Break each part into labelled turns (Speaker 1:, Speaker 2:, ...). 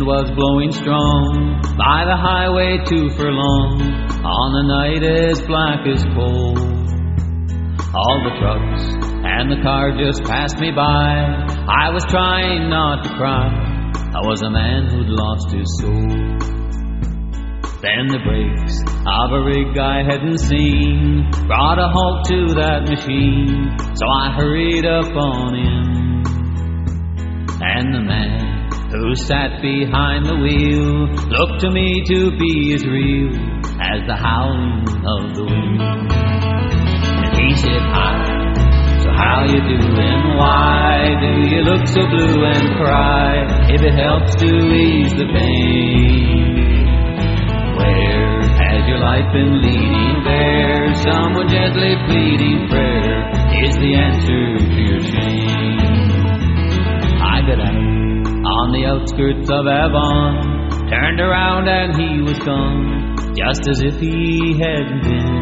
Speaker 1: was blowing strong by the highway 2 furlong on a night as black as coal. All the trucks and the car just passed me by. I was trying not to cry. I was a man who'd lost his soul. Then the brakes of a rig I hadn't seen brought a halt to that machine, so I hurried up on in. And the man who sat behind the wheel looked to me to be as real as the howling of the wind. And he said, "Hi, so how you doing? Why do you look so blue and cry? If it helps to ease the pain, where has your life been leading? There, someone gently pleading, prayer is the answer to your shame." I got out on the outskirts of Avon, turned around and he was gone, just as if he hadn't been.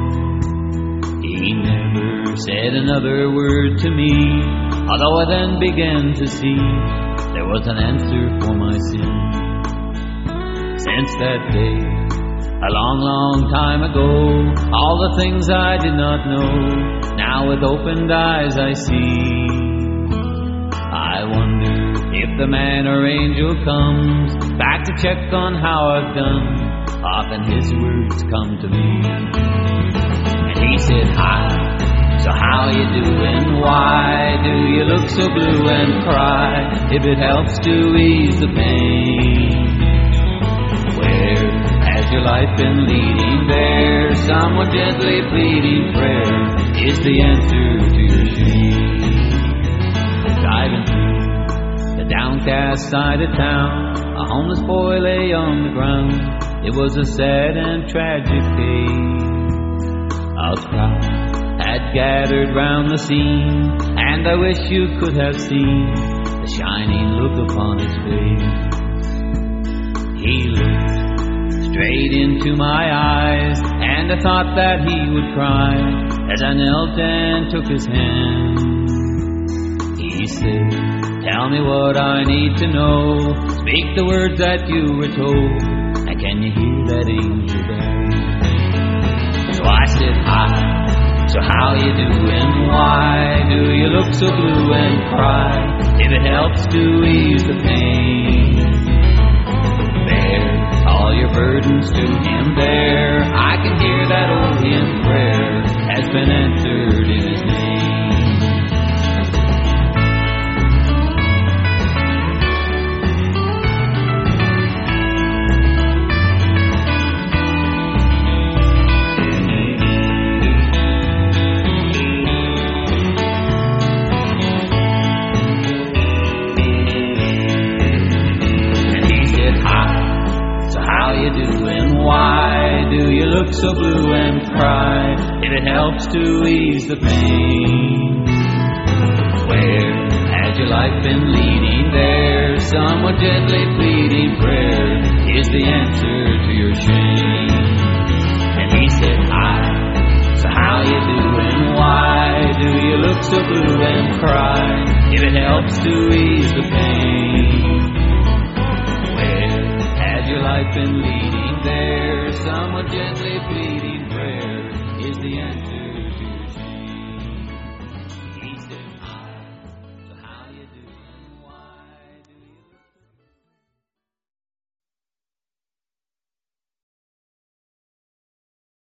Speaker 1: He never said another word to me, although I then began to see there was an answer for my sin. Since that day, a long, long time ago, all the things I did not know, now with opened eyes I see. I wonder if the man or angel comes back to check on how I've done. Often his words come to me, and he said, "Hi, so how you doing? Why do you look so blue and cry? If it helps to ease the pain, where has your life been leading? There, someone gently pleading, prayer is the answer to your shame." Driving through the downcast side of town, a homeless boy lay on the ground. It was a sad and tragic case. A crowd had gathered round the scene, and I wish you could have seen the shining look upon his face. He looked straight into my eyes, and I thought that he would cry as I knelt and took his hand. He said, "Tell me what I need to know. Speak the words that you were told. And can you hear that angel there?" So I said, "Hi, so how you doing? Why do you look so blue and cry? If it helps to ease the pain, bear all your burdens to him there. I can hear that old hymn, prayer has been answered in his name." Why do you look so blue and cry? If it helps to ease the pain, where has your life been leading? There, someone gently pleading, prayer is the answer to your shame. And he said, "Hi, so how you doing? Why do you look so blue and cry? If it helps to ease the pain, where has your life been leading? There, someone gently pleading, prayer is the answer.